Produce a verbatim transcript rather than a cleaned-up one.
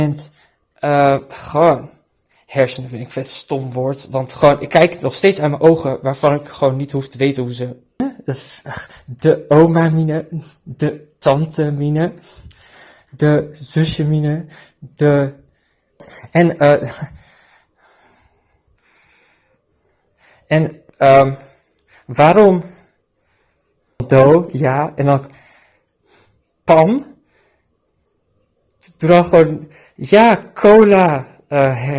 En, uh, gewoon, hersenen vind ik vet stom woord, want gewoon, ik kijk nog steeds aan mijn ogen, waarvan ik gewoon niet hoef te weten hoe ze, de oma-mine, de tante-mine, de zusje-mine, de, en, eh, en, um, waarom, do, ja, en dan, pam, doe dan gewoon, ja, cola, uh,